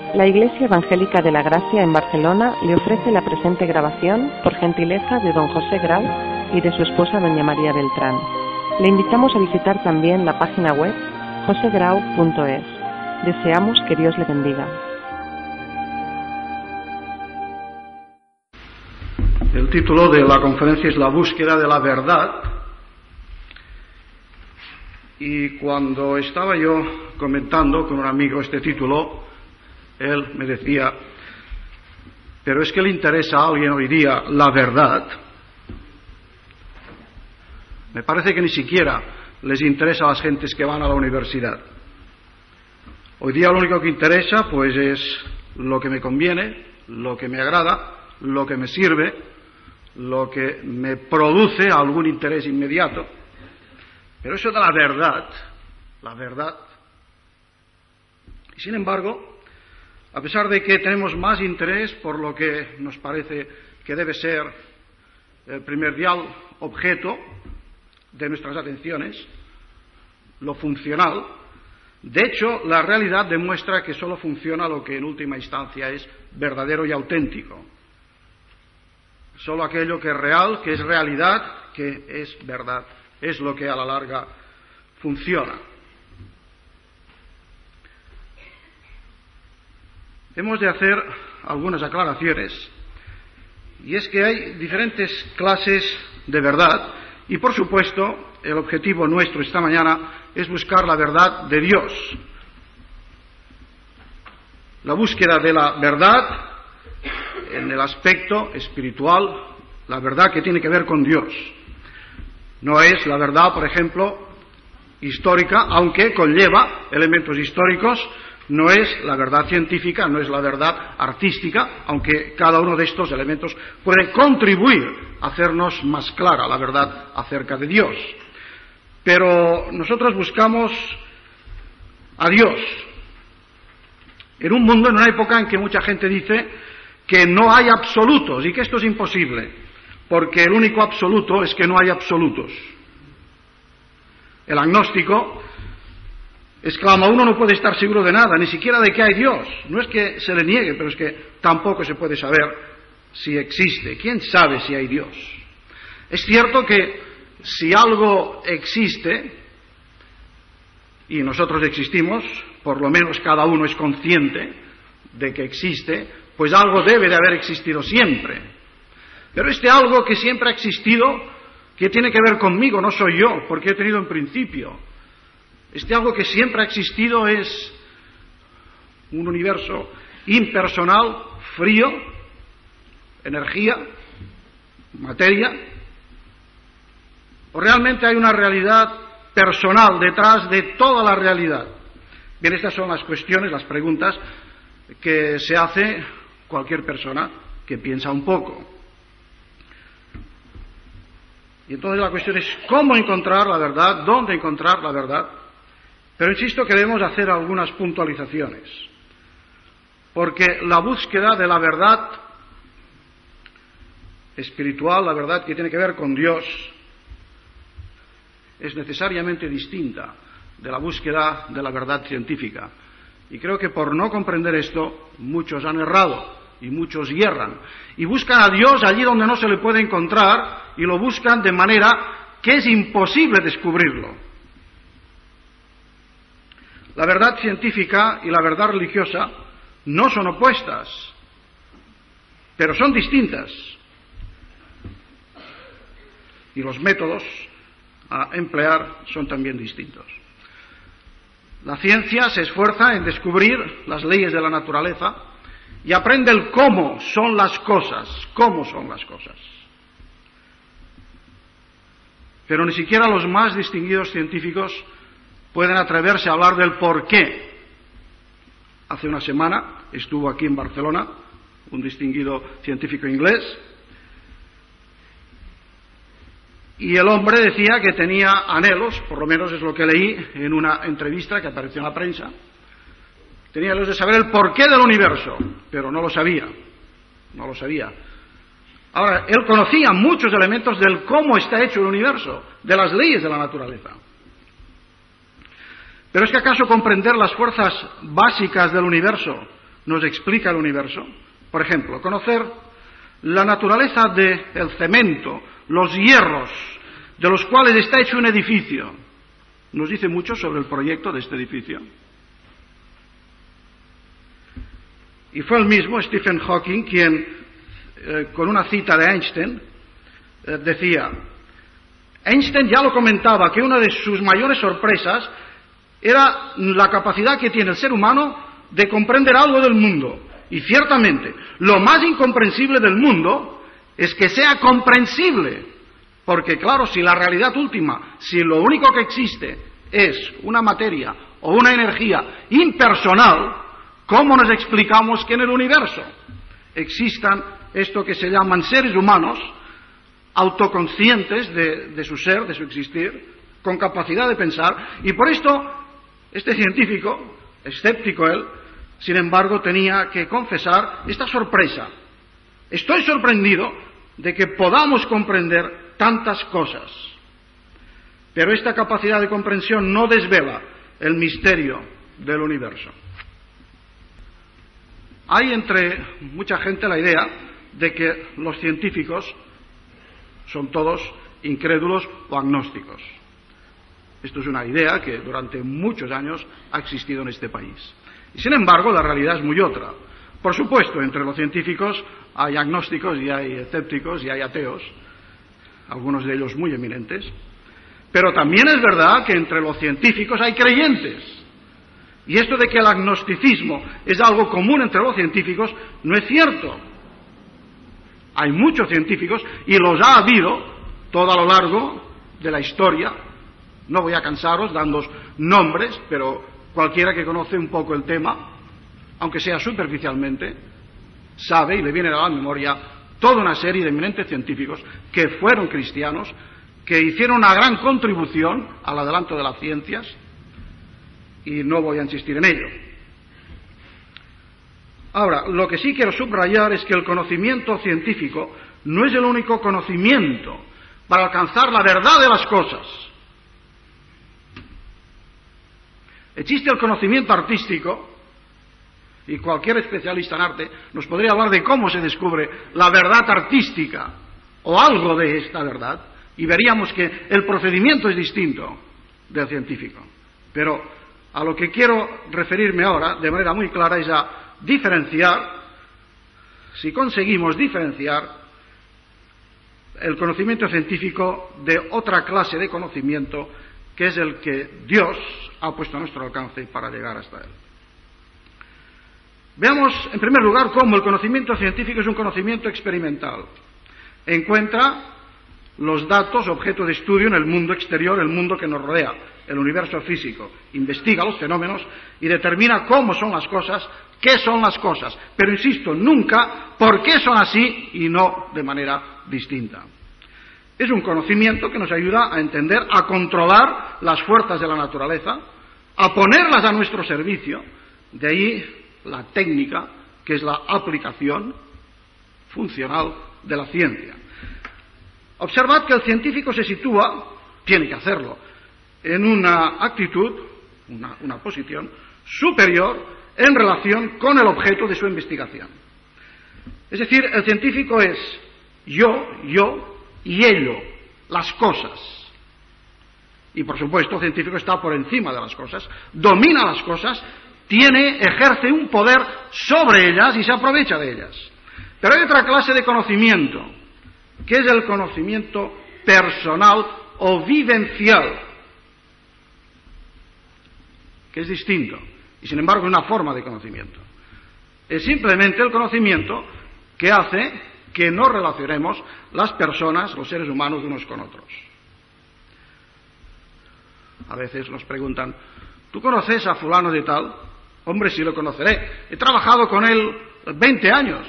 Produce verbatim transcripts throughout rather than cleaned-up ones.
La Iglesia Evangélica de la Gracia en Barcelona le ofrece la presente grabación por gentileza de don José Grau y de su esposa doña María Beltrán. Le invitamos a visitar también la página web jose grau punto es. Deseamos que Dios le bendiga. El título de la conferencia es La búsqueda de la verdad. Y cuando estaba yo comentando con un amigo este título, él me decía, pero es que le interesa a alguien hoy día la verdad. Me parece que ni siquiera les interesa a las gentes que van a la universidad. Hoy día lo único que interesa pues es lo que me conviene, lo que me agrada, lo que me sirve, lo que me produce algún interés inmediato. Pero eso de la verdad, la verdad. Y sin embargo, a pesar de que tenemos más interés por lo que nos parece que debe ser el primordial objeto de nuestras atenciones, lo funcional, de hecho, la realidad demuestra que solo funciona lo que en última instancia es verdadero y auténtico. Solo aquello que es real, que es realidad, que es verdad, es lo que a la larga funciona. Hemos de hacer algunas aclaraciones, y es que hay diferentes clases de verdad, y por supuesto el objetivo nuestro esta mañana es buscar la verdad de Dios. La búsqueda de la verdad en el aspecto espiritual, la verdad que tiene que ver con Dios. No es la verdad, por ejemplo, histórica, aunque conlleva elementos históricos. No es la verdad científica, no es la verdad artística, aunque cada uno de estos elementos puede contribuir a hacernos más clara la verdad acerca de Dios. Pero nosotros buscamos a Dios en un mundo, en una época en que mucha gente dice que no hay absolutos y que esto es imposible, porque el único absoluto es que no hay absolutos. El agnóstico exclama, uno no puede estar seguro de nada, ni siquiera de que hay Dios. No es que se le niegue, pero es que tampoco se puede saber si existe. ¿Quién sabe si hay Dios? Es cierto que si algo existe, y nosotros existimos, por lo menos cada uno es consciente de que existe, pues algo debe de haber existido siempre. Pero este algo que siempre ha existido, que tiene que ver conmigo, no soy yo, porque he tenido un principio. Este algo que siempre ha existido es un universo impersonal, frío, energía, materia. ¿O realmente hay una realidad personal detrás de toda la realidad? Bien, estas son las cuestiones, las preguntas que se hace cualquier persona que piensa un poco. Y entonces la cuestión es cómo encontrar la verdad, dónde encontrar la verdad. Pero insisto que debemos hacer algunas puntualizaciones, porque la búsqueda de la verdad espiritual, la verdad que tiene que ver con Dios, es necesariamente distinta de la búsqueda de la verdad científica. Y creo que por no comprender esto, muchos han errado y muchos hierran. Y buscan a Dios allí donde no se le puede encontrar, y lo buscan de manera que es imposible descubrirlo. La verdad científica y la verdad religiosa no son opuestas, pero son distintas. Y los métodos a emplear son también distintos. La ciencia se esfuerza en descubrir las leyes de la naturaleza y aprende el cómo son las cosas, cómo son las cosas. Pero ni siquiera los más distinguidos científicos pueden atreverse a hablar del por qué. Hace una semana estuvo aquí en Barcelona un distinguido científico inglés, y el hombre decía que tenía anhelos, por lo menos es lo que leí en una entrevista que apareció en la prensa, tenía anhelos de saber el porqué del universo, pero no lo sabía, no lo sabía. Ahora, él conocía muchos elementos del cómo está hecho el universo, de las leyes de la naturaleza. Pero es que acaso comprender las fuerzas básicas del universo nos explica el universo. Por ejemplo, conocer la naturaleza del cemento, los hierros de los cuales está hecho un edificio, nos dice mucho sobre el proyecto de este edificio. Y fue el mismo Stephen Hawking quien, eh, con una cita de Einstein, eh, decía, Einstein ya lo comentaba, que una de sus mayores sorpresas era la capacidad que tiene el ser humano de comprender algo del mundo. Y ciertamente, lo más incomprensible del mundo es que sea comprensible. Porque claro, si la realidad última, si lo único que existe es una materia o una energía impersonal, ¿cómo nos explicamos que en el universo existan esto que se llaman seres humanos autoconscientes de, de su ser, de su existir, con capacidad de pensar? Y por esto, este científico, escéptico él, sin embargo, tenía que confesar esta sorpresa. Estoy sorprendido de que podamos comprender tantas cosas, pero esta capacidad de comprensión no desvela el misterio del universo. Hay entre mucha gente la idea de que los científicos son todos incrédulos o agnósticos. Esto es una idea que durante muchos años ha existido en este país. Y sin embargo, la realidad es muy otra. Por supuesto, entre los científicos hay agnósticos y hay escépticos y hay ateos, algunos de ellos muy eminentes, pero también es verdad que entre los científicos hay creyentes. Y esto de que el agnosticismo es algo común entre los científicos no es cierto. Hay muchos científicos y los ha habido todo a lo largo de la historia. No voy a cansaros dándoos nombres, pero cualquiera que conoce un poco el tema, aunque sea superficialmente, sabe y le viene a la memoria toda una serie de eminentes científicos que fueron cristianos, que hicieron una gran contribución al adelanto de las ciencias, y no voy a insistir en ello. Ahora, lo que sí quiero subrayar es que el conocimiento científico no es el único conocimiento para alcanzar la verdad de las cosas. Existe el conocimiento artístico, y cualquier especialista en arte nos podría hablar de cómo se descubre la verdad artística, o algo de esta verdad, y veríamos que el procedimiento es distinto del científico. Pero a lo que quiero referirme ahora, de manera muy clara, es a diferenciar, si conseguimos diferenciar el conocimiento científico de otra clase de conocimiento, que es el que Dios ha puesto a nuestro alcance para llegar hasta él. Veamos, en primer lugar, cómo el conocimiento científico es un conocimiento experimental. Encuentra los datos objeto de estudio en el mundo exterior, el mundo que nos rodea, el universo físico. Investiga los fenómenos y determina cómo son las cosas, qué son las cosas. Pero insisto, nunca por qué son así y no de manera distinta. Es un conocimiento que nos ayuda a entender, a controlar las fuerzas de la naturaleza, a ponerlas a nuestro servicio. De ahí la técnica, que es la aplicación funcional de la ciencia. Observad que el científico se sitúa, tiene que hacerlo, en una actitud, una, una posición superior en relación con el objeto de su investigación. Es decir, el científico es yo, yo y ello, las cosas. Y por supuesto el científico está por encima de las cosas, domina las cosas, tiene, ejerce un poder sobre ellas y se aprovecha de ellas. Pero hay otra clase de conocimiento, que es el conocimiento personal o vivencial, que es distinto, y sin embargo es una forma de conocimiento. Es simplemente el conocimiento que hace que no relacionemos las personas, los seres humanos, unos con otros. A veces nos preguntan, ¿tú conoces a fulano de tal? Hombre, sí lo conoceré. He trabajado con él veinte años.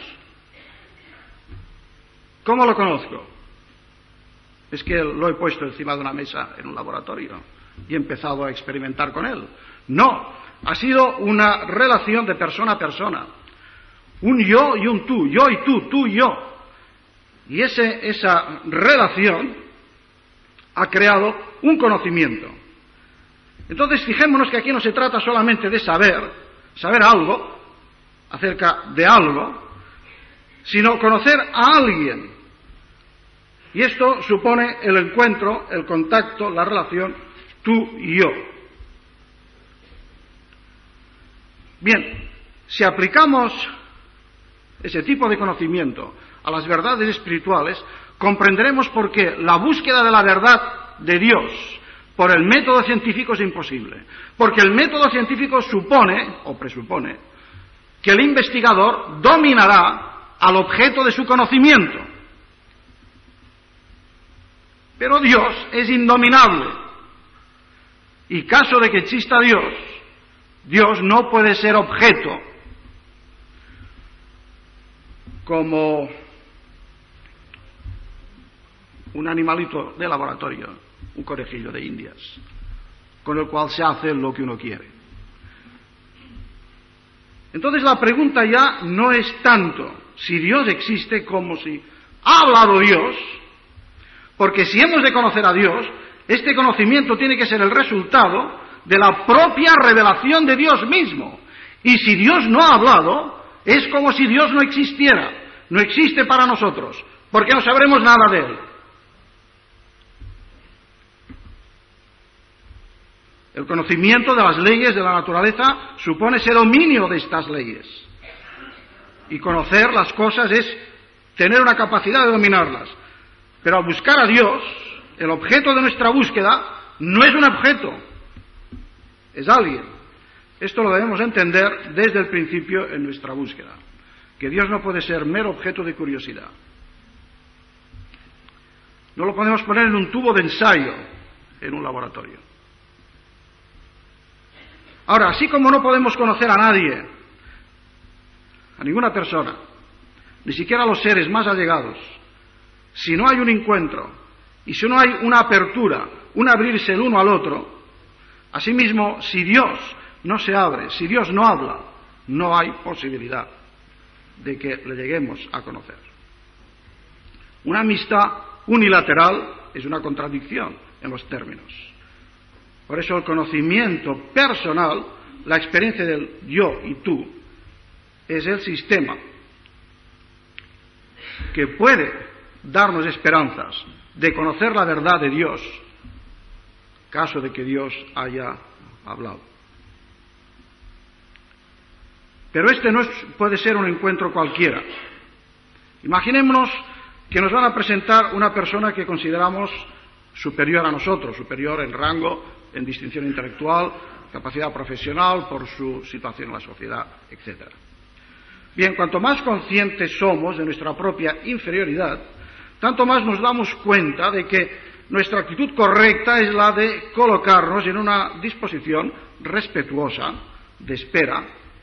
¿Cómo lo conozco? Es que lo he puesto encima de una mesa en un laboratorio y he empezado a experimentar con él. No, ha sido una relación de persona a persona. Un yo y un tú, yo y tú, tú y yo. Y ese, esa relación ha creado un conocimiento. Entonces, fijémonos que aquí no se trata solamente de saber, saber algo, acerca de algo, sino conocer a alguien. Y esto supone el encuentro, el contacto, la relación tú y yo. Bien, si aplicamos ese tipo de conocimiento a las verdades espirituales, comprenderemos por qué la búsqueda de la verdad de Dios por el método científico es imposible. Porque el método científico supone, o presupone, que el investigador dominará al objeto de su conocimiento. Pero Dios es indominable. Y caso de que exista Dios, Dios no puede ser objeto como un animalito de laboratorio, un conejillo de Indias, con el cual se hace lo que uno quiere. Entonces la pregunta ya no es tanto si Dios existe como si ha hablado Dios, porque si hemos de conocer a Dios, este conocimiento tiene que ser el resultado de la propia revelación de Dios mismo. Y si Dios no ha hablado, es como si Dios no existiera, no existe para nosotros, porque no sabremos nada de Él. El conocimiento de las leyes de la naturaleza supone ese dominio de estas leyes. Y conocer las cosas es tener una capacidad de dominarlas. Pero al buscar a Dios, el objeto de nuestra búsqueda no es un objeto, es alguien. Esto lo debemos entender desde el principio en nuestra búsqueda, que Dios no puede ser mero objeto de curiosidad. No lo podemos poner en un tubo de ensayo en un laboratorio. Ahora, así como no podemos conocer a nadie, a ninguna persona, ni siquiera a los seres más allegados, si no hay un encuentro y si no hay una apertura, un abrirse el uno al otro, asimismo, si Dios no se abre, si Dios no habla, no hay posibilidad de que le lleguemos a conocer. Una amistad unilateral es una contradicción en los términos. Por eso el conocimiento personal, la experiencia del yo y tú, es el sistema que puede darnos esperanzas de conocer la verdad de Dios, caso de que Dios haya hablado. Pero este no es, puede ser un encuentro cualquiera. Imaginémonos que nos van a presentar una persona que consideramos superior a nosotros, superior en rango, en distinción intelectual, capacidad profesional, por su situación en la sociedad, etcétera. Bien, cuanto más conscientes somos de nuestra propia inferioridad, tanto más nos damos cuenta de que nuestra actitud correcta es la de colocarnos en una disposición respetuosa, de espera,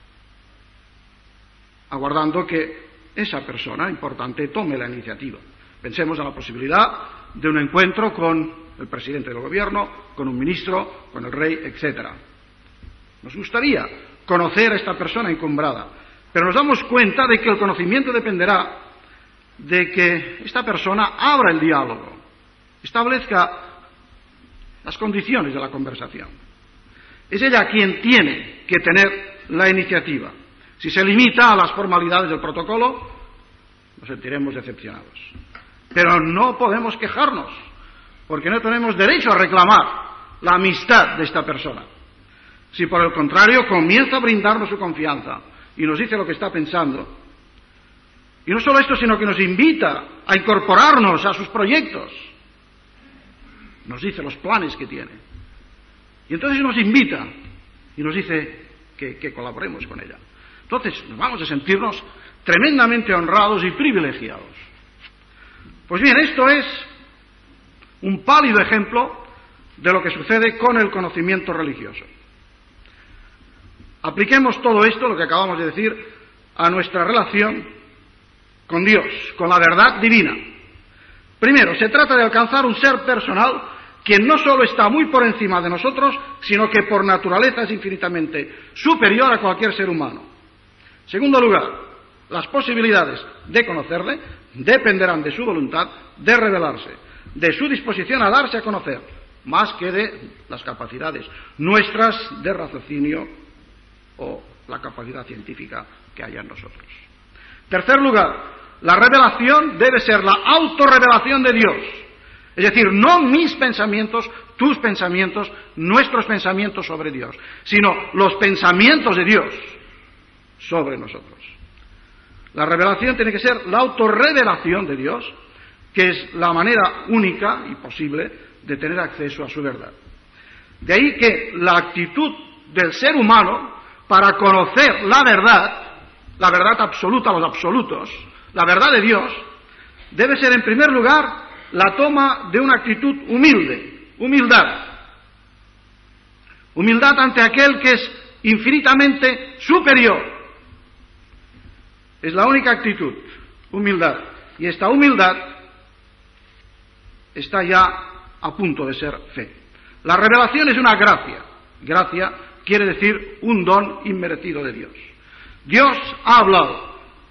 aguardando que esa persona importante tome la iniciativa. Pensemos en la posibilidad de un encuentro con el presidente del gobierno, con un ministro, con el rey, etcétera. Nos gustaría conocer a esta persona encumbrada, pero nos damos cuenta de que el conocimiento dependerá de que esta persona abra el diálogo, establezca las condiciones de la conversación. Es ella quien tiene que tener la iniciativa. Si se limita a las formalidades del protocolo, nos sentiremos decepcionados. Pero no podemos quejarnos, porque no tenemos derecho a reclamar la amistad de esta persona. Si por el contrario comienza a brindarnos su confianza y nos dice lo que está pensando, y no solo esto, sino que nos invita a incorporarnos a sus proyectos, nos dice los planes que tiene, y entonces nos invita y nos dice que, que colaboremos con ella. Entonces nos vamos a sentirnos tremendamente honrados y privilegiados. Pues bien, esto es un pálido ejemplo de lo que sucede con el conocimiento religioso. Apliquemos todo esto, lo que acabamos de decir, a nuestra relación con Dios, con la verdad divina. Primero, se trata de alcanzar un ser personal quien no solo está muy por encima de nosotros, sino que por naturaleza es infinitamente superior a cualquier ser humano. En segundo lugar, las posibilidades de conocerle dependerán de su voluntad de revelarse, de su disposición a darse a conocer, más que de las capacidades nuestras de raciocinio o la capacidad científica que haya en nosotros. Tercer lugar, la revelación debe ser la autorrevelación de Dios. Es decir, no mis pensamientos, tus pensamientos, nuestros pensamientos sobre Dios, sino los pensamientos de Dios sobre nosotros. La revelación tiene que ser la autorrevelación de Dios, que es la manera única y posible de tener acceso a su verdad. De ahí que la actitud del ser humano para conocer la verdad, la verdad absoluta, los absolutos, la verdad de Dios, debe ser en primer lugar la toma de una actitud humilde, humildad. Humildad ante aquel que es infinitamente superior. Es la única actitud, humildad. Y esta humildad está ya a punto de ser fe. La revelación es una gracia. Gracia quiere decir un don inmerecido de Dios. Dios ha hablado.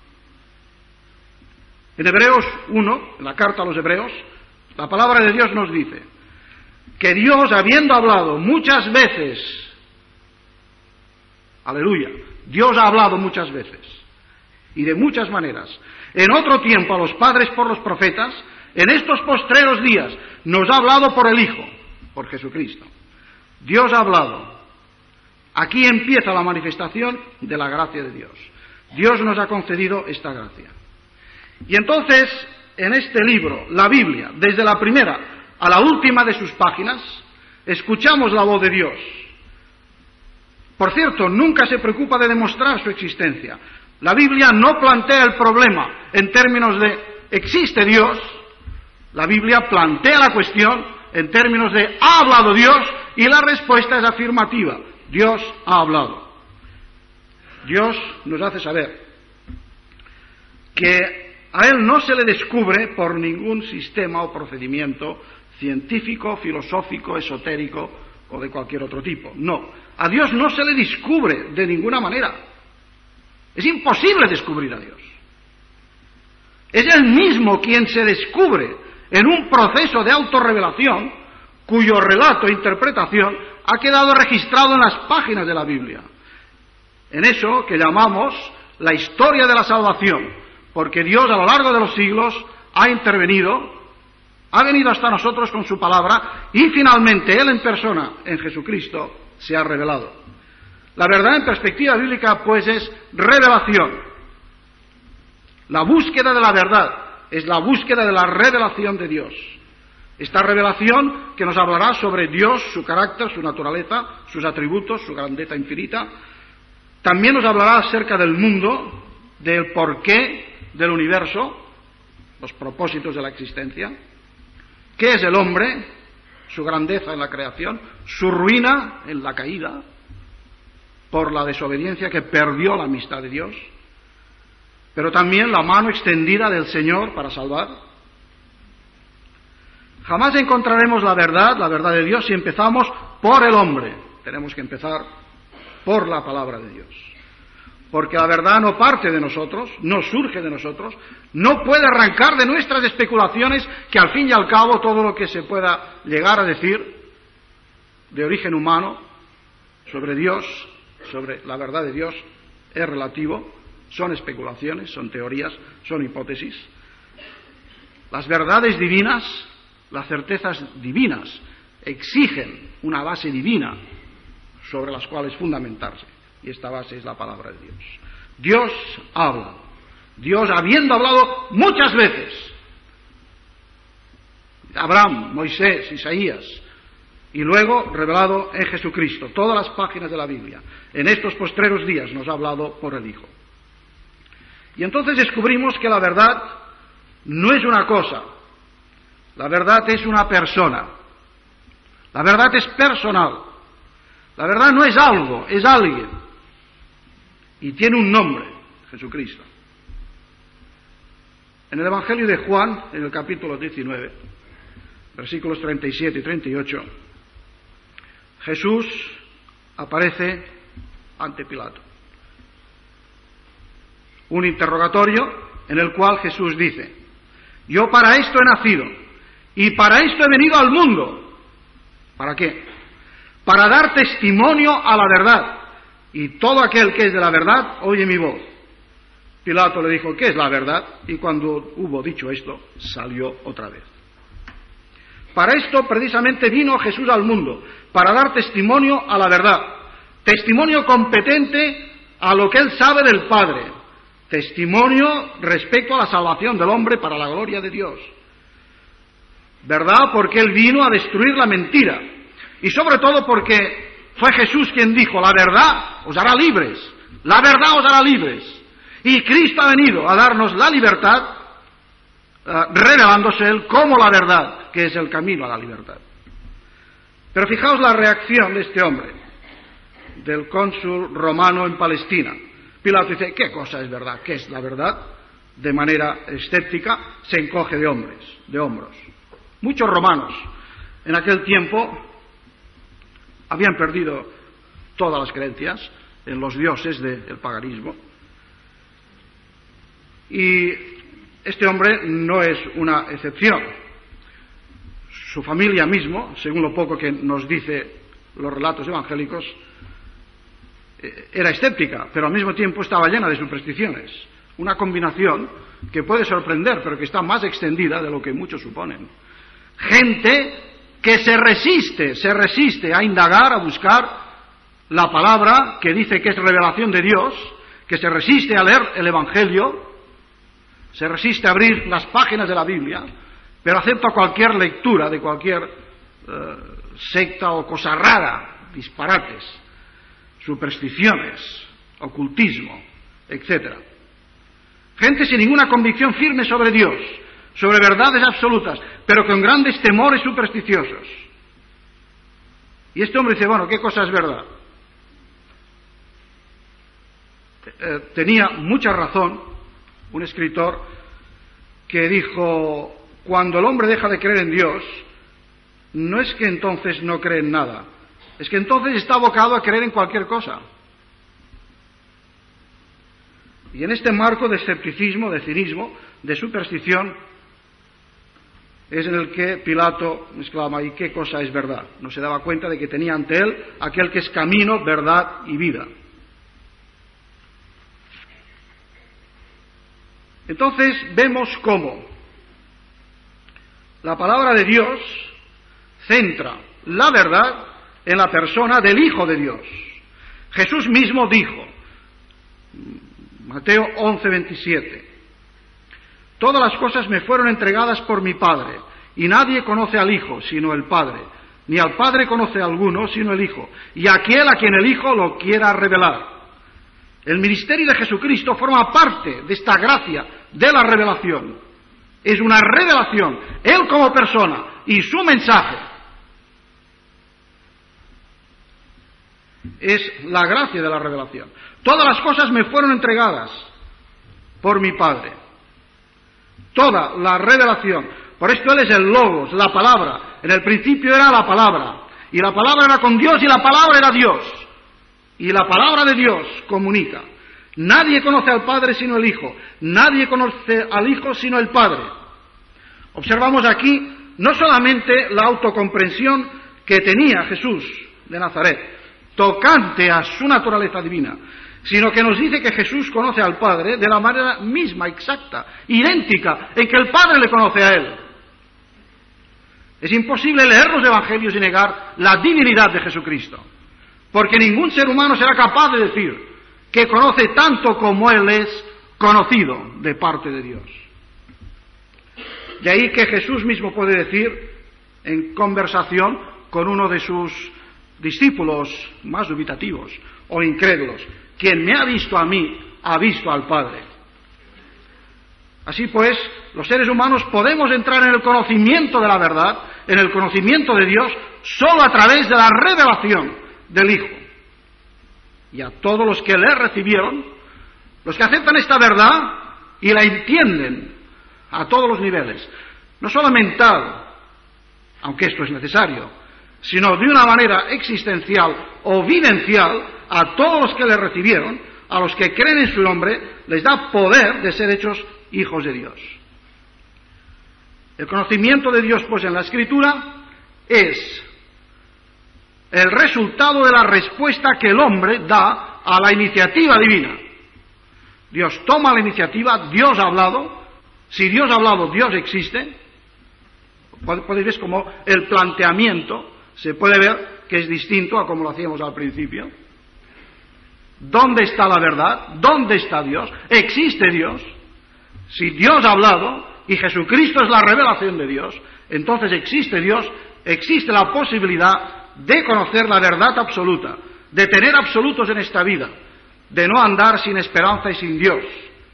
En Hebreos uno, en la carta a los Hebreos, la palabra de Dios nos dice que Dios, habiendo hablado muchas veces, aleluya, Dios ha hablado muchas veces y de muchas maneras, en otro tiempo a los padres por los profetas, en estos postreros días nos ha hablado por el Hijo, por Jesucristo. Dios ha hablado. Aquí empieza la manifestación de la gracia de Dios. Dios nos ha concedido esta gracia. Y entonces, en este libro, la Biblia, desde la primera a la última de sus páginas, escuchamos la voz de Dios. Por cierto, nunca se preocupa de demostrar su existencia. La Biblia no plantea el problema en términos de ¿existe Dios? La Biblia plantea la cuestión en términos de ¿ha hablado Dios? Y la respuesta es afirmativa. Dios ha hablado. Dios nos hace saber que a Él no se le descubre por ningún sistema o procedimiento científico, filosófico, esotérico o de cualquier otro tipo. No, a Dios no se le descubre de ninguna manera. Es imposible descubrir a Dios. Es Él mismo quien se descubre en un proceso de autorrevelación cuyo relato e interpretación ha quedado registrado en las páginas de la Biblia. En eso que llamamos la historia de la salvación, porque Dios a lo largo de los siglos ha intervenido, ha venido hasta nosotros con su palabra y finalmente Él en persona, en Jesucristo, se ha revelado. La verdad en perspectiva bíblica pues es revelación. La búsqueda de la verdad es la búsqueda de la revelación de Dios. Esta revelación que nos hablará sobre Dios, su carácter, su naturaleza, sus atributos, su grandeza infinita. También nos hablará acerca del mundo, del porqué del universo, los propósitos de la existencia, qué es el hombre, su grandeza en la creación, su ruina en la caída, por la desobediencia que perdió la amistad de Dios, pero también la mano extendida del Señor para salvar. Jamás encontraremos la verdad, la verdad de Dios, si empezamos por el hombre. Tenemos que empezar por la palabra de Dios. Porque la verdad no parte de nosotros, no surge de nosotros, no puede arrancar de nuestras especulaciones, que al fin y al cabo todo lo que se pueda llegar a decir de origen humano sobre Dios, sobre la verdad de Dios, es relativo, son especulaciones, son teorías, son hipótesis. Las verdades divinas, las certezas divinas, exigen una base divina sobre las cuales fundamentarse. Y esta base es la palabra de Dios. Dios habla. Dios habiendo hablado muchas veces. Abraham, Moisés, Isaías. Y luego revelado en Jesucristo. Todas las páginas de la Biblia. En estos postreros días nos ha hablado por el Hijo. Y entonces descubrimos que la verdad no es una cosa. La verdad es una persona. La verdad es personal. La verdad no es algo, es alguien. Y tiene un nombre, Jesucristo. En el Evangelio de Juan, en el capítulo diecinueve, versículos treinta y siete y treinta y ocho, Jesús aparece ante Pilato. Un interrogatorio en el cual Jesús dice: yo para esto he nacido y para esto he venido al mundo. ¿Para qué? Para dar testimonio a la verdad. y todo aquel que es de la verdad oye mi voz. Pilato le dijo, ¿qué es la verdad? Y cuando hubo dicho esto, salió otra vez. Para esto precisamente vino Jesús al mundo, para dar testimonio a la verdad, testimonio competente a lo que él sabe del Padre, testimonio respecto a la salvación del hombre para la gloria de Dios. ¿Verdad? Porque él vino a destruir la mentira, y sobre todo porque fue Jesús quien dijo, la verdad os hará libres, la verdad os hará libres. Y Cristo ha venido a darnos la libertad, uh, revelándose Él como la verdad, que es el camino a la libertad. Pero fijaos la reacción de este hombre, del cónsul romano en Palestina. Pilato dice, ¿qué cosa es verdad? ¿Qué es la verdad? De manera escéptica, se encoge de hombres, de hombros. Muchos romanos en aquel tiempo habían perdido todas las creencias en los dioses del paganismo. Y este hombre no es una excepción. Su familia mismo, según lo poco que nos dice los relatos evangélicos, era escéptica, pero al mismo tiempo estaba llena de supersticiones. Una combinación que puede sorprender, pero que está más extendida de lo que muchos suponen. Gente que se resiste, se resiste a indagar, a buscar la palabra que dice que es revelación de Dios, que se resiste a leer el Evangelio, se resiste a abrir las páginas de la Biblia, pero acepta cualquier lectura de cualquier eh, secta o cosa rara, disparates, supersticiones, ocultismo, etcétera. Gente sin ninguna convicción firme sobre Dios, sobre verdades absolutas, pero con grandes temores supersticiosos. Y este hombre dice, bueno, ¿qué cosa es verdad? Eh, tenía mucha razón un escritor que dijo, cuando el hombre deja de creer en Dios, no es que entonces no cree en nada, es que entonces está abocado a creer en cualquier cosa. Y en este marco de escepticismo, de cinismo, de superstición, es en el que Pilato exclama, ¿y qué cosa es verdad? No se daba cuenta de que tenía ante él aquel que es camino, verdad y vida. Entonces vemos cómo la palabra de Dios centra la verdad en la persona del Hijo de Dios. Jesús mismo dijo, Mateo once, veintisiete, todas las cosas me fueron entregadas por mi Padre, y nadie conoce al Hijo sino el Padre, ni al Padre conoce a alguno sino el Hijo, y aquel a quien el Hijo lo quiera revelar. El ministerio de Jesucristo forma parte de esta gracia de la revelación. Es una revelación, Él como persona y su mensaje. Es la gracia de la revelación. Todas las cosas me fueron entregadas por mi Padre. Toda la revelación. Por esto Él es el Logos, la palabra. En el principio era la palabra. Y la palabra era con Dios y la palabra era Dios. Y la palabra de Dios comunica. Nadie conoce al Padre sino el Hijo. Nadie conoce al Hijo sino el Padre. Observamos aquí no solamente la autocomprensión que tenía Jesús de Nazaret, tocante a su naturaleza divina, sino que nos dice que Jesús conoce al Padre de la manera misma, exacta, idéntica, en que el Padre le conoce a Él. Es imposible leer los Evangelios y negar la divinidad de Jesucristo, porque ningún ser humano será capaz de decir que conoce tanto como Él es conocido de parte de Dios. De ahí que Jesús mismo puede decir, en conversación con uno de sus discípulos más dubitativos o incrédulos, quien me ha visto a mí, ha visto al Padre. Así pues, los seres humanos podemos entrar en el conocimiento de la verdad, en el conocimiento de Dios, solo a través de la revelación del Hijo. Y a todos los que le recibieron, los que aceptan esta verdad y la entienden a todos los niveles, no solo mental, aunque esto es necesario, sino de una manera existencial o vivencial, a todos los que le recibieron, a los que creen en su nombre, les da poder de ser hechos hijos de Dios. El conocimiento de Dios, pues, en la Escritura es el resultado de la respuesta que el hombre da a la iniciativa divina. Dios toma la iniciativa, Dios ha hablado. Si Dios ha hablado, Dios existe. Podéis ver cómo el planteamiento se puede ver que es distinto a como lo hacíamos al principio. ¿Dónde está la verdad? ¿Dónde está Dios? ¿Existe Dios? Si Dios ha hablado y Jesucristo es la revelación de Dios, entonces existe Dios, existe la posibilidad de conocer la verdad absoluta, de tener absolutos en esta vida, de no andar sin esperanza y sin Dios.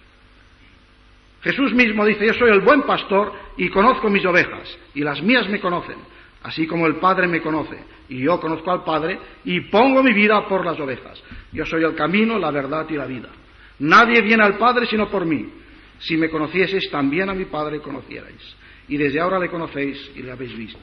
Jesús mismo dice: yo soy el buen pastor y conozco mis ovejas, y las mías me conocen, así como el Padre me conoce, y yo conozco al Padre, y pongo mi vida por las ovejas. Yo soy el camino, la verdad y la vida. Nadie viene al Padre sino por mí. Si me conocieseis, también a mi Padre conocierais. Y desde ahora le conocéis y le habéis visto.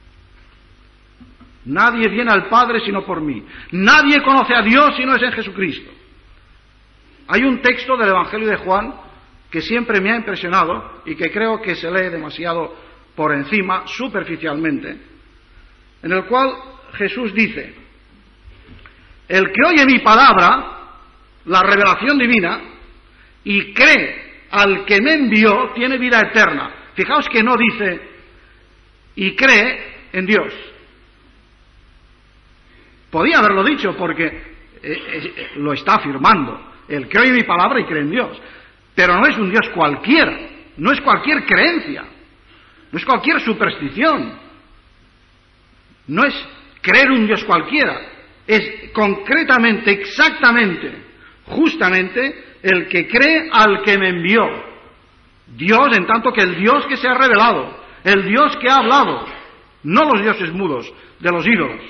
Nadie viene al Padre sino por mí. Nadie conoce a Dios si no es en Jesucristo. Hay un texto del Evangelio de Juan que siempre me ha impresionado y que creo que se lee demasiado por encima, superficialmente, en el cual Jesús dice: el que oye mi palabra, la revelación divina, y cree al que me envió, tiene vida eterna. Fijaos que no dice y cree en Dios. Podía haberlo dicho porque eh, eh, lo está afirmando. El que oye mi palabra y cree en Dios. Pero no es un Dios cualquiera, no es cualquier creencia, no es cualquier superstición, no es creer un Dios cualquiera, es concretamente, exactamente, justamente el que cree al que me envió. Dios, en tanto que el Dios que se ha revelado, el Dios que ha hablado, no los dioses mudos de los ídolos,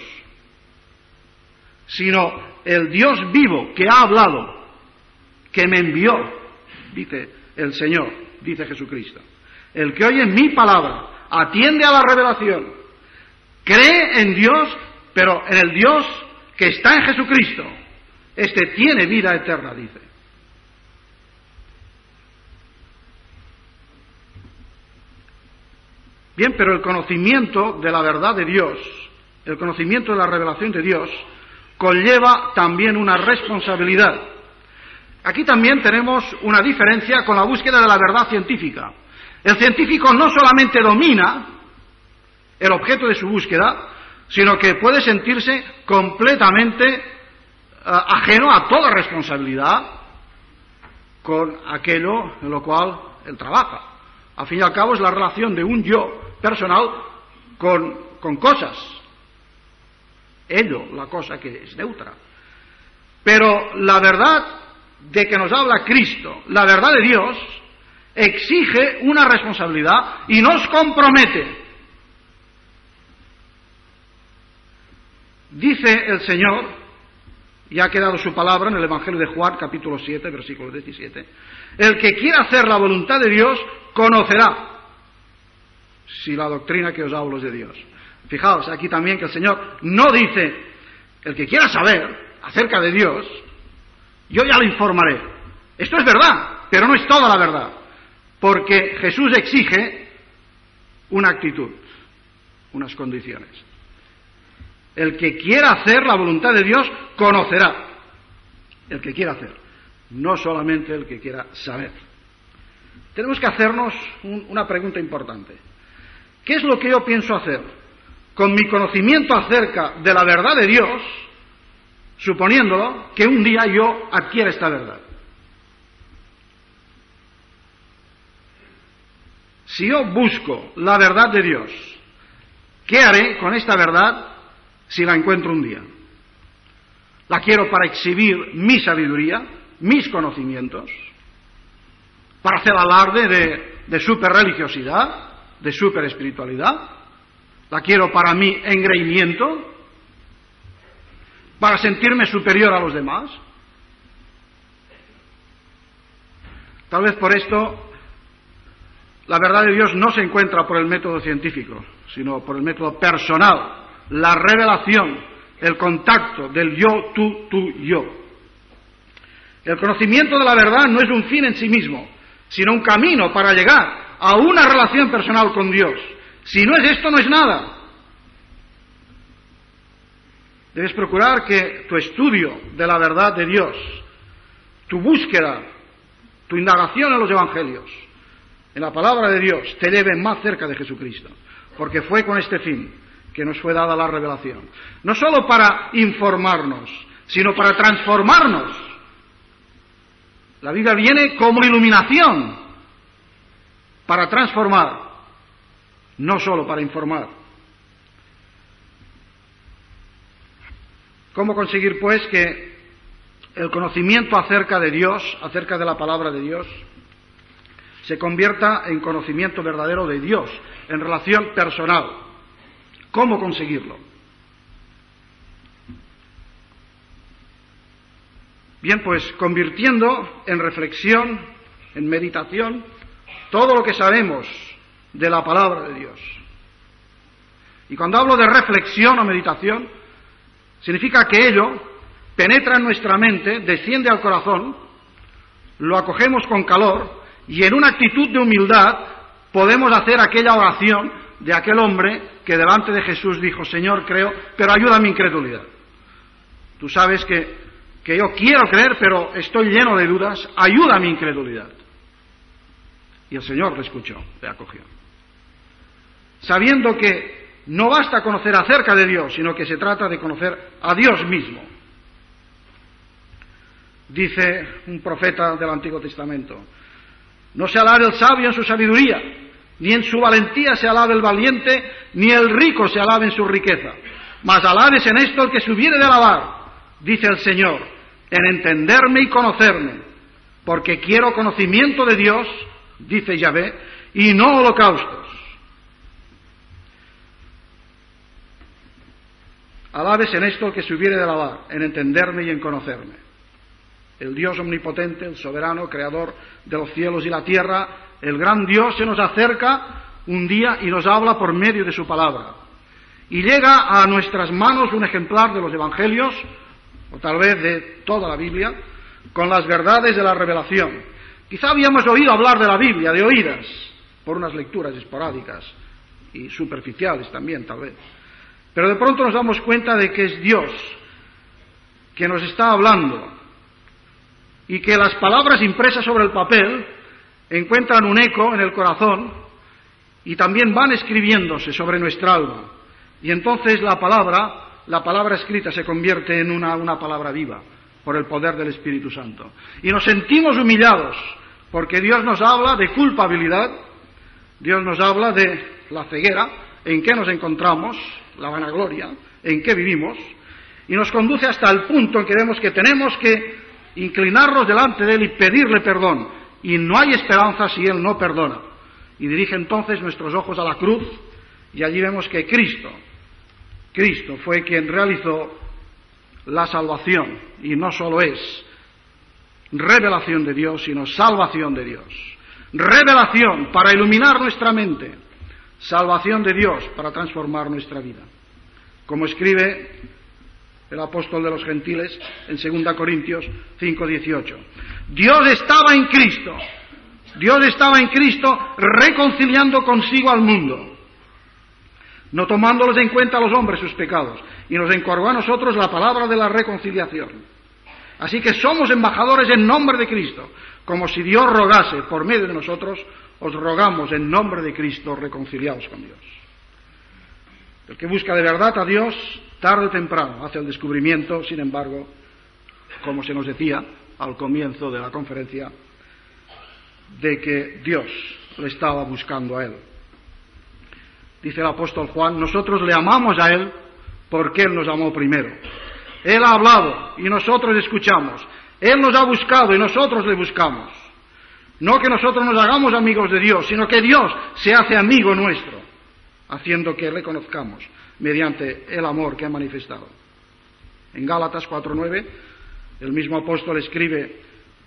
sino el Dios vivo que ha hablado, que me envió, dice el Señor, dice Jesucristo. El que oye mi palabra, atiende a la revelación, cree en Dios, pero en el Dios que está en Jesucristo, este tiene vida eterna, dice. Bien, pero el conocimiento de la verdad de Dios, el conocimiento de la revelación de Dios, conlleva también una responsabilidad. Aquí también tenemos una diferencia con la búsqueda de la verdad científica. El científico no solamente domina el objeto de su búsqueda, sino que puede sentirse completamente uh, ajeno a toda responsabilidad con aquello en lo cual él trabaja. Al fin y al cabo es la relación de un yo personal con, con cosas. Ello, la cosa que es neutra. Pero la verdad de que nos habla Cristo, la verdad de Dios, exige una responsabilidad y nos compromete. Dice el Señor, y ha quedado su palabra en el Evangelio de Juan, capítulo siete, versículo diecisiete, el que quiera hacer la voluntad de Dios, conocerá si la doctrina que os hablo es de Dios. Fijaos aquí también que el Señor no dice, el que quiera saber acerca de Dios, yo ya le informaré. Esto es verdad, pero no es toda la verdad, porque Jesús exige una actitud, unas condiciones. El que quiera hacer la voluntad de Dios, conocerá. El que quiera hacer, no solamente el que quiera saber. Tenemos que hacernos un, una pregunta importante. ¿Qué es lo que yo pienso hacer con mi conocimiento acerca de la verdad de Dios, suponiéndolo que un día yo adquiera esta verdad? Si yo busco la verdad de Dios, ¿qué haré con esta verdad si la encuentro un día? ¿La quiero para exhibir mi sabiduría, mis conocimientos, para hacer alarde de, de superreligiosidad, de superespiritualidad? ¿La quiero para mi engreimiento, para sentirme superior a los demás? Tal vez por esto la verdad de Dios no se encuentra por el método científico, sino por el método personal, la revelación, el contacto del yo, tú, tú, yo. El conocimiento de la verdad no es un fin en sí mismo, sino un camino para llegar a una relación personal con Dios. Si no es esto, no es nada. Debes procurar que tu estudio de la verdad de Dios, tu búsqueda, tu indagación en los evangelios, en la palabra de Dios, te lleven más cerca de Jesucristo, porque fue con este fin que nos fue dada la revelación. No solo para informarnos, sino para transformarnos. La Biblia viene como iluminación para transformar, no solo para informar. ¿Cómo conseguir, pues, que el conocimiento acerca de Dios, acerca de la palabra de Dios, se convierta en conocimiento verdadero de Dios, en relación personal? ¿Cómo conseguirlo? Bien, pues convirtiendo en reflexión, en meditación, todo lo que sabemos de la palabra de Dios. Y cuando hablo de reflexión o meditación, significa que ello penetra en nuestra mente, desciende al corazón, lo acogemos con calor y en una actitud de humildad podemos hacer aquella oración de aquel hombre que delante de Jesús dijo: Señor, creo, pero ayuda a mi incredulidad. Tú sabes que, que yo quiero creer, pero estoy lleno de dudas, ayuda a mi incredulidad. Y el Señor le escuchó, le acogió. Sabiendo que no basta conocer acerca de Dios, sino que se trata de conocer a Dios mismo. Dice un profeta del Antiguo Testamento: no se alabe el sabio en su sabiduría, ni en su valentía se alabe el valiente, ni el rico se alabe en su riqueza. Mas alabes en esto el que se hubiere de alabar, dice el Señor, en entenderme y conocerme, porque quiero conocimiento de Dios, dice Yahvé, y no holocaustos. Alabes en esto el que se hubiere de alabar, en entenderme y en conocerme. El Dios omnipotente, el soberano, creador de los cielos y la tierra, el gran Dios se nos acerca un día y nos habla por medio de su palabra. Y llega a nuestras manos un ejemplar de los evangelios, o tal vez de toda la Biblia, con las verdades de la revelación. Quizá habíamos oído hablar de la Biblia, de oídas, por unas lecturas esporádicas y superficiales también, tal vez. Pero de pronto nos damos cuenta de que es Dios que nos está hablando y que las palabras impresas sobre el papel encuentran un eco en el corazón y también van escribiéndose sobre nuestra alma. Y entonces la palabra, la palabra escrita se convierte en una, una palabra viva por el poder del Espíritu Santo. Y nos sentimos humillados porque Dios nos habla de culpabilidad, Dios nos habla de la ceguera en que nos encontramos, la vanagloria en que vivimos, y nos conduce hasta el punto en que vemos que tenemos que inclinarnos delante de Él y pedirle perdón, y no hay esperanza si Él no perdona. Y dirige entonces nuestros ojos a la cruz, y allí vemos que Cristo, Cristo fue quien realizó la salvación, y no solo es revelación de Dios, sino salvación de Dios. Revelación para iluminar nuestra mente, salvación de Dios para transformar nuestra vida. Como escribe el apóstol de los gentiles en segunda Corintios cinco dieciocho. Dios estaba en Cristo, Dios estaba en Cristo reconciliando consigo al mundo, no tomándolos en cuenta a los hombres sus pecados, y nos encargó a nosotros la palabra de la reconciliación. Así que somos embajadores en nombre de Cristo, como si Dios rogase por medio de nosotros. Os rogamos en nombre de Cristo, reconciliados con Dios. El que busca de verdad a Dios, tarde o temprano, hace el descubrimiento, sin embargo, como se nos decía al comienzo de la conferencia, de que Dios le estaba buscando a él. Dice el apóstol Juan: nosotros le amamos a Él porque Él nos amó primero. Él ha hablado y nosotros escuchamos. Él nos ha buscado y nosotros le buscamos. No que nosotros nos hagamos amigos de Dios, sino que Dios se hace amigo nuestro, haciendo que le conozcamos mediante el amor que ha manifestado. En Gálatas cuatro nueve, el mismo apóstol escribe: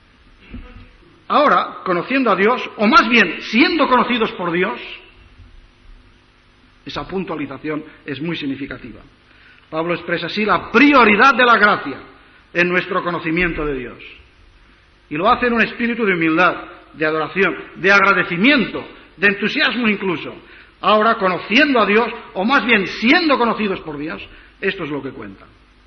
ahora, conociendo a Dios, o más bien siendo conocidos por Dios, esa puntualización es muy significativa. Pablo expresa así la prioridad de la gracia en nuestro conocimiento de Dios. Y lo hace en un espíritu de humildad, de adoración, de agradecimiento, de entusiasmo incluso. Ahora, conociendo a Dios, o más bien siendo conocidos por Dios, esto es lo que cuenta.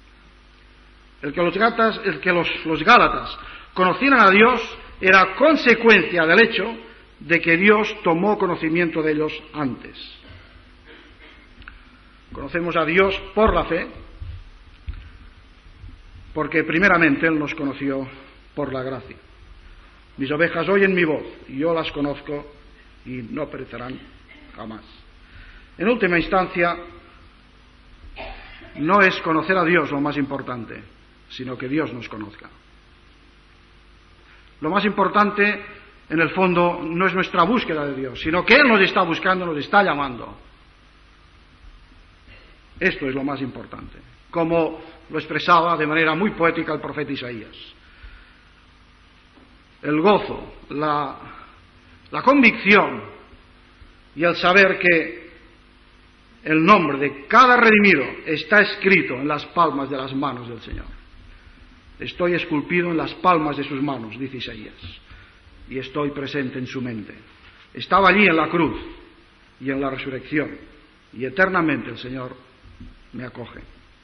el que los Gálatas, el que los, los Gálatas conocieran a Dios era consecuencia del hecho de que Dios tomó conocimiento de ellos antes. Conocemos a Dios por la fe, porque primeramente Él nos conoció por la gracia. Mis ovejas oyen mi voz, y yo las conozco y no perecerán jamás. En última instancia, no es conocer a Dios lo más importante, sino que Dios nos conozca. Lo más importante, en el fondo, no es nuestra búsqueda de Dios, sino que Él nos está buscando, nos está llamando. Esto es lo más importante, como lo expresaba de manera muy poética el profeta Isaías. El gozo, la, la convicción y el saber que el nombre de cada redimido está escrito en las palmas de las manos del Señor. Estoy esculpido en las palmas de sus manos, dice Isaías, y estoy presente en su mente. Estaba allí en la cruz y en la resurrección, y eternamente el Señor me acoge.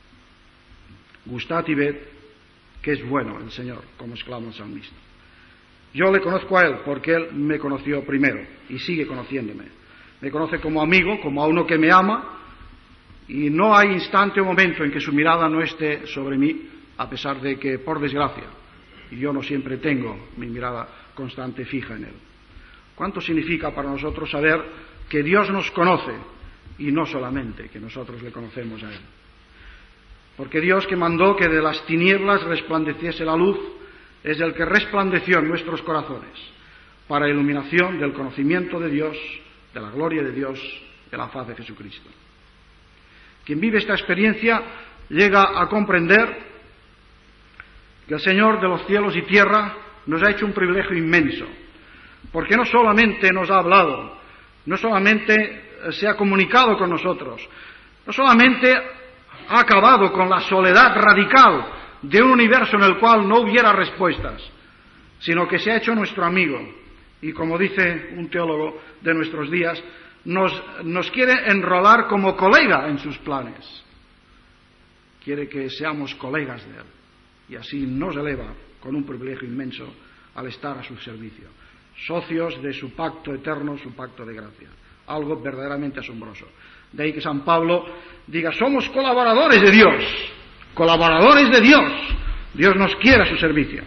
Gustad y ved que es bueno el Señor, como exclama el salmista. Yo le conozco a Él porque Él me conoció primero y sigue conociéndome. Me conoce como amigo, como a uno que me ama, y no hay instante o momento en que su mirada no esté sobre mí, a pesar de que, por desgracia, yo no siempre tengo mi mirada constante fija en Él. ¿Cuánto significa para nosotros saber que Dios nos conoce y no solamente que nosotros le conocemos a Él? Porque Dios, que mandó que de las tinieblas resplandeciese la luz, es el que resplandeció en nuestros corazones para iluminación del conocimiento de Dios, de la gloria de Dios, de la faz de Jesucristo. Quien vive esta experiencia llega a comprender que el Señor de los cielos y tierra nos ha hecho un privilegio inmenso, porque no solamente nos ha hablado, no solamente se ha comunicado con nosotros, no solamente ha acabado con la soledad radical de un universo en el cual no hubiera respuestas, sino que se ha hecho nuestro amigo, y como dice un teólogo de nuestros días, nos, nos quiere enrolar como colega en sus planes. Quiere que seamos colegas de Él, y así nos eleva con un privilegio inmenso al estar a su servicio, socios de su pacto eterno, su pacto de gracia. Algo verdaderamente asombroso. De ahí que San Pablo diga, somos colaboradores de Dios, colaboradores de Dios. Dios nos quiere a su servicio.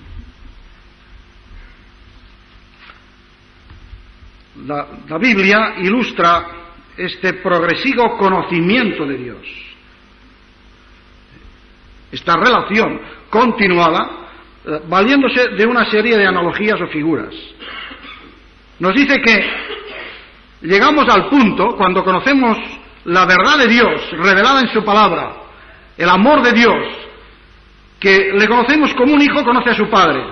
La, la Biblia ilustra este progresivo conocimiento de Dios, esta relación continuada, eh, valiéndose de una serie de analogías o figuras. Nos dice que llegamos al punto, cuando conocemos la verdad de Dios revelada en su palabra, el amor de Dios, que le conocemos como un hijo conoce a su padre,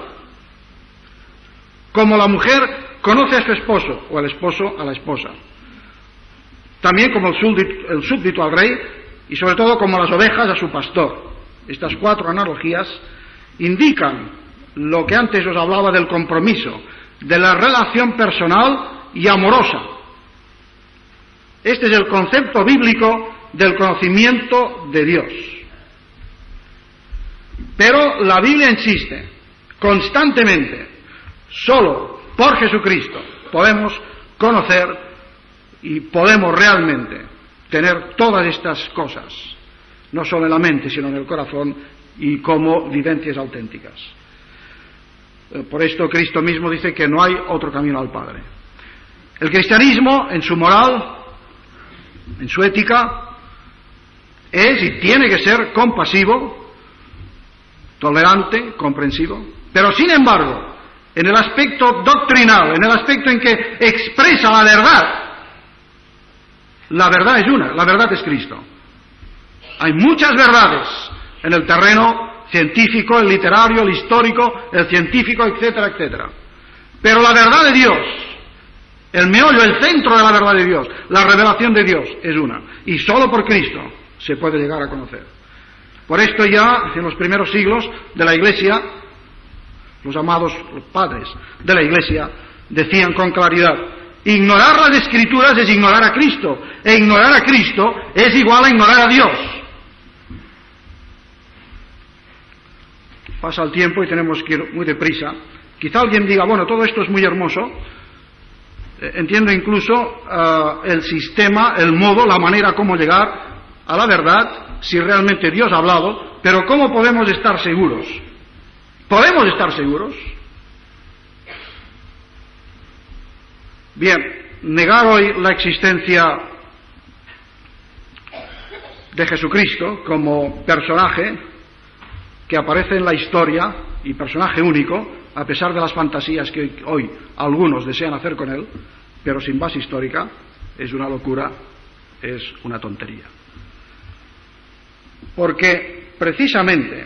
como la mujer conoce a su esposo, o el esposo a la esposa, también como el súbdito, el súbdito al rey, y sobre todo como las ovejas a su pastor. Estas cuatro analogías indican lo que antes os hablaba del compromiso, de la relación personal y amorosa. Este es el concepto bíblico del conocimiento de Dios. Pero la Biblia insiste constantemente, solo por Jesucristo podemos conocer y podemos realmente tener todas estas cosas, no solo en la mente, sino en el corazón y como vivencias auténticas. Por esto Cristo mismo dice que no hay otro camino al Padre. El cristianismo, en su moral, en su ética, es y tiene que ser compasivo, tolerante, comprensivo, pero sin embargo, en el aspecto doctrinal, en el aspecto en que expresa la verdad, la verdad es una, la verdad es Cristo. Hay muchas verdades en el terreno científico, el literario, el histórico, el científico, etcétera, etcétera. Pero la verdad de Dios, el meollo, el centro de la verdad de Dios, la revelación de Dios es una. Y solo por Cristo se puede llegar a conocer. Por esto ya en los primeros siglos de la Iglesia, los amados los padres de la Iglesia decían con claridad, ignorar las Escrituras es ignorar a Cristo, e ignorar a Cristo es igual a ignorar a Dios. pasa el tiempo y tenemos que ir muy deprisa. Quizá alguien diga, bueno, todo esto es muy hermoso, eh, entiendo incluso uh, el sistema, el modo, la manera como llegar a la verdad, si realmente Dios ha hablado, pero ¿cómo podemos estar seguros? ¿Podemos estar seguros? Bien, negar hoy la existencia de Jesucristo como personaje que aparece en la historia y personaje único, a pesar de las fantasías que hoy algunos desean hacer con él, pero sin base histórica, es una locura, es una tontería. Porque precisamente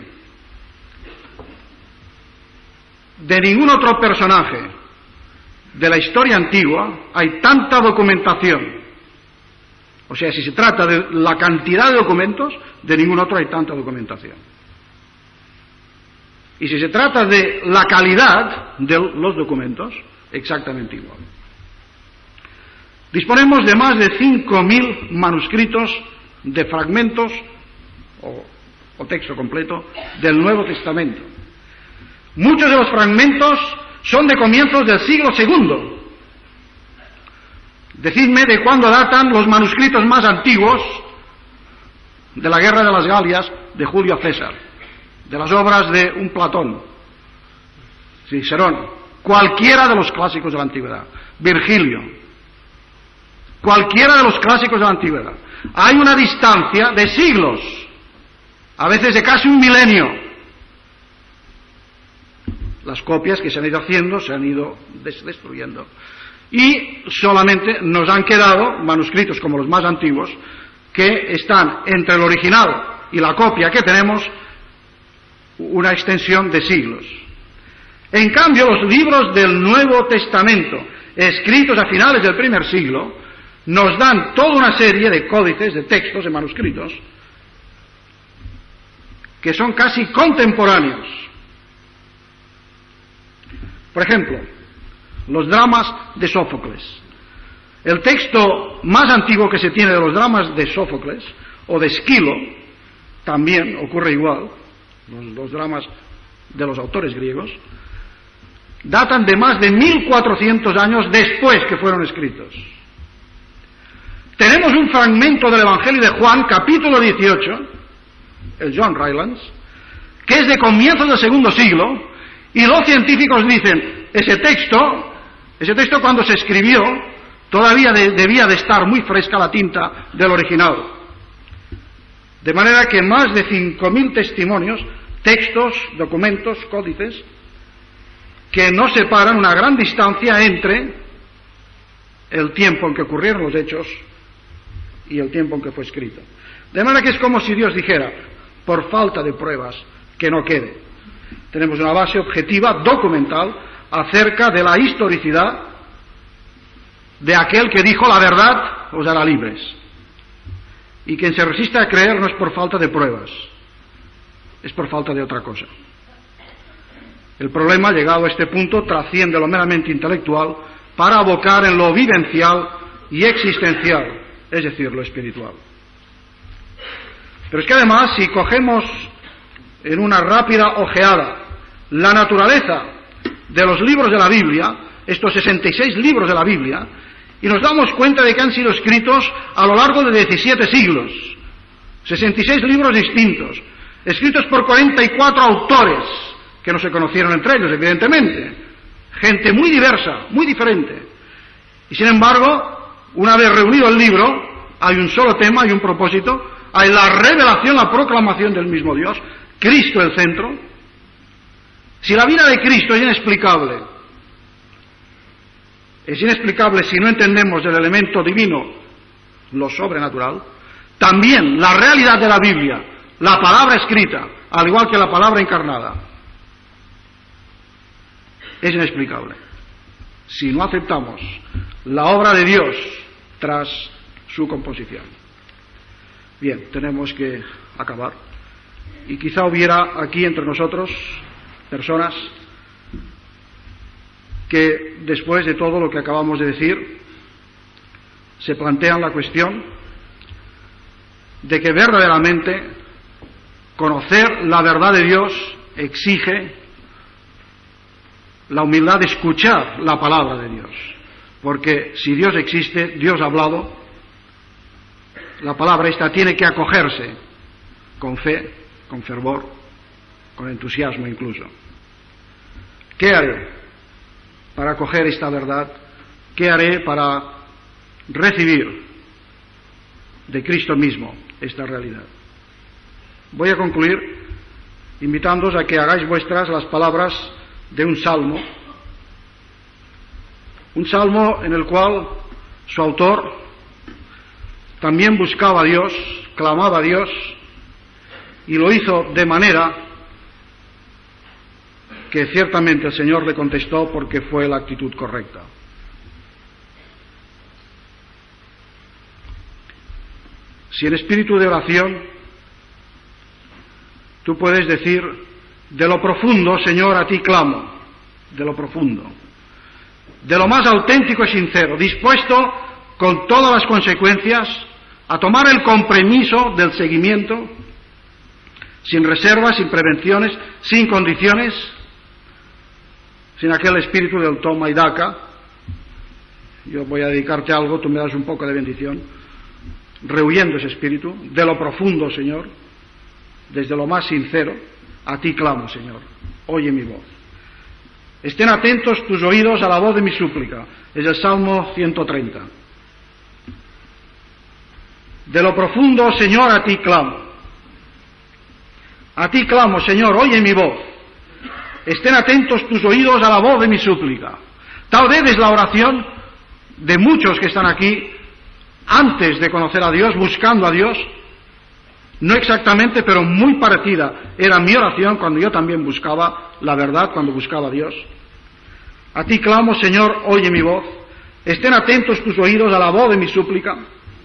de ningún otro personaje de la historia antigua hay tanta documentación. O sea, si se trata de la cantidad de documentos, de ningún otro hay tanta documentación. Y si se trata de la calidad de los documentos, exactamente igual. Disponemos de más de cinco mil manuscritos de fragmentos o, o texto completo del Nuevo Testamento. Muchos de los fragmentos son de comienzos del siglo segundo. Decidme de cuándo datan los manuscritos más antiguos de la Guerra de las Galias de Julio César, de las obras de un Platón, Cicerón, cualquiera de los clásicos de la antigüedad, Virgilio, cualquiera de los clásicos de la antigüedad. Hay una distancia de siglos, a veces de casi un milenio. Las copias que se han ido haciendo se han ido des- destruyendo. Y solamente nos han quedado manuscritos como los más antiguos, que están entre el original y la copia que tenemos una extensión de siglos. En cambio, los libros del Nuevo Testamento, escritos a finales del primer siglo, nos dan toda una serie de códices, de textos, de manuscritos, que son casi contemporáneos. Por ejemplo, los dramas de Sófocles. El texto más antiguo que se tiene de los dramas de Sófocles, o de Esquilo, también ocurre igual, los, los dramas de los autores griegos, datan de más de mil cuatrocientos años después que fueron escritos. Tenemos un fragmento del Evangelio de Juan, capítulo dieciocho, el John Rylands, que es de comienzos del segundo siglo, y los científicos dicen, ese texto, ese texto cuando se escribió, todavía de, debía de estar muy fresca la tinta del original. De manera que más de cinco mil testimonios, textos, documentos, códices, que nos separan una gran distancia entre el tiempo en que ocurrieron los hechos y el tiempo en que fue escrito. De manera que es como si Dios dijera, por falta de pruebas, que no quede. Tenemos una base objetiva, documental, acerca de la historicidad de aquel que dijo la verdad os hará libres. Y quien se resiste a creer no es por falta de pruebas, es por falta de otra cosa. El problema, llegado a este punto, trasciende lo meramente intelectual para abocar en lo vivencial y existencial, es decir, lo espiritual. Pero es que además, si cogemos en una rápida ojeada la naturaleza de los libros de la Biblia, estos sesenta y seis libros de la Biblia, y nos damos cuenta de que han sido escritos a lo largo de diecisiete siglos, sesenta y seis libros distintos, escritos por cuarenta y cuatro autores, que no se conocieron entre ellos, evidentemente, gente muy diversa, muy diferente, y sin embargo, una vez reunido el libro, hay un solo tema y un propósito, hay la revelación, la proclamación del mismo Dios, Cristo el centro. Si la vida de Cristo es inexplicable, es inexplicable si no entendemos el elemento divino, lo sobrenatural, también la realidad de la Biblia, la palabra escrita, al igual que la palabra encarnada, es inexplicable. Si no aceptamos la obra de Dios tras su composición. Bien, tenemos que acabar. Y quizá hubiera aquí entre nosotros personas que después de todo lo que acabamos de decir se plantean la cuestión de que verdaderamente conocer la verdad de Dios exige la humildad de escuchar la palabra de Dios, porque si Dios existe, Dios ha hablado, la palabra esta tiene que acogerse con fe, con fervor, con entusiasmo incluso. ¿Qué haré para acoger esta verdad? ¿Qué haré para recibir de Cristo mismo esta realidad? Voy a concluir invitándoos a que hagáis vuestras las palabras de un salmo, un salmo en el cual su autor también buscaba a Dios, clamaba a Dios, y lo hizo de manera que ciertamente el Señor le contestó porque fue la actitud correcta. Si en espíritu de oración tú puedes decir: de lo profundo, Señor, a ti clamo, de lo profundo, de lo más auténtico y sincero, dispuesto con todas las consecuencias a tomar el compromiso del seguimiento, sin reservas, sin prevenciones, sin condiciones, sin aquel espíritu del toma y daca. Yo voy a dedicarte a algo, tú me das un poco de bendición, rehuyendo ese espíritu, de lo profundo, Señor, desde lo más sincero, a ti clamo, Señor, oye mi voz. Estén atentos tus oídos a la voz de mi súplica. Es el Salmo ciento treinta. De lo profundo, Señor, a ti clamo. A ti clamo, Señor, oye mi voz. Estén atentos tus oídos a la voz de mi súplica. Tal vez es la oración de muchos que están aquí antes de conocer a Dios, buscando a Dios. No exactamente, pero muy parecida era mi oración cuando yo también buscaba la verdad, cuando buscaba a Dios. A ti clamo, Señor, oye mi voz. Estén atentos tus oídos a la voz de mi súplica.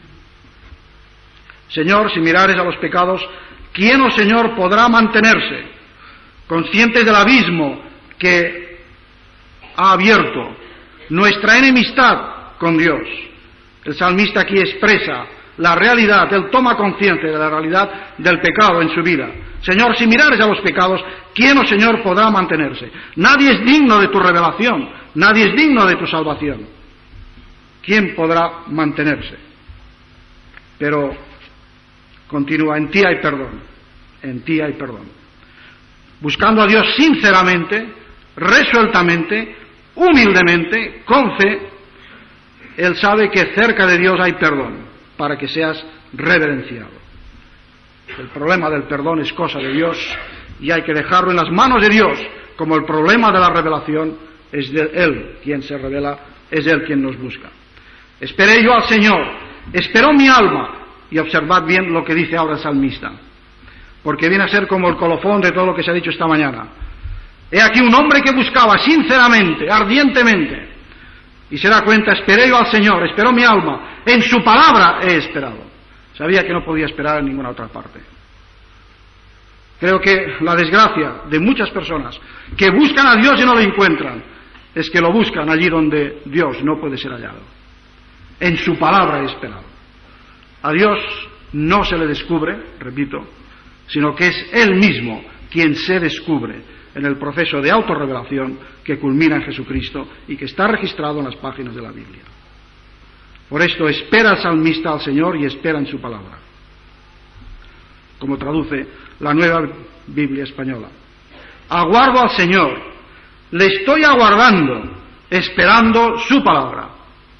Señor, si mirares a los pecados, ¿quién, oh Señor, podrá mantenerse? Conscientes del abismo que ha abierto nuestra enemistad con Dios. El salmista aquí expresa la realidad, él toma conciencia de la realidad del pecado en su vida. Señor, si mirares a los pecados, ¿quién, oh Señor, podrá mantenerse? Nadie es digno de tu revelación, nadie es digno de tu salvación. ¿Quién podrá mantenerse? Pero continúa, en ti hay perdón, en ti hay perdón. Buscando a Dios sinceramente, resueltamente, humildemente, con fe, él sabe que cerca de Dios hay perdón, para que seas reverenciado. El problema del perdón es cosa de Dios y hay que dejarlo en las manos de Dios, como el problema de la revelación es de Él quien se revela, es Él quien nos busca. Esperé yo al Señor, esperó mi alma, y observad bien lo que dice ahora el salmista, porque viene a ser como el colofón de todo lo que se ha dicho esta mañana. He aquí un hombre que buscaba sinceramente, ardientemente, y se da cuenta: esperé yo al Señor, esperó mi alma, en su palabra he esperado. Sabía que no podía esperar en ninguna otra parte. Creo que la desgracia de muchas personas que buscan a Dios y no lo encuentran, es que lo buscan allí donde Dios no puede ser hallado. En su palabra he esperado. A Dios no se le descubre, repito, sino que es Él mismo quien se descubre en el proceso de autorrevelación que culmina en Jesucristo y que está registrado en las páginas de la Biblia. Por esto espera el salmista al Señor y espera en su palabra, como traduce la Nueva Biblia Española. Aguardo al Señor, le estoy aguardando, esperando su palabra.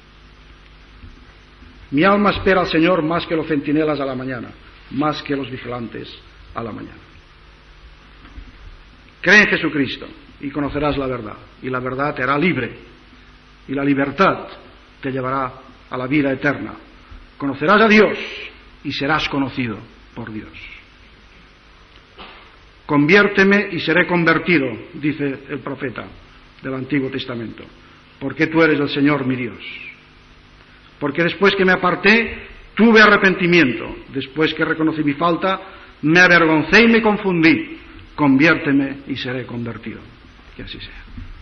Mi alma espera al Señor más que los centinelas a la mañana, más que los vigilantes a la mañana. Cree en Jesucristo y conocerás la verdad, y la verdad te hará libre, y la libertad te llevará a la vida eterna. Conocerás a Dios y serás conocido por Dios. Conviérteme y seré convertido, dice el profeta del Antiguo Testamento, porque tú eres el Señor mi Dios. Porque después que me aparté, tuve arrepentimiento, después que reconocí mi falta, me avergoncé y me confundí. Conviérteme y seré convertido. Que así sea.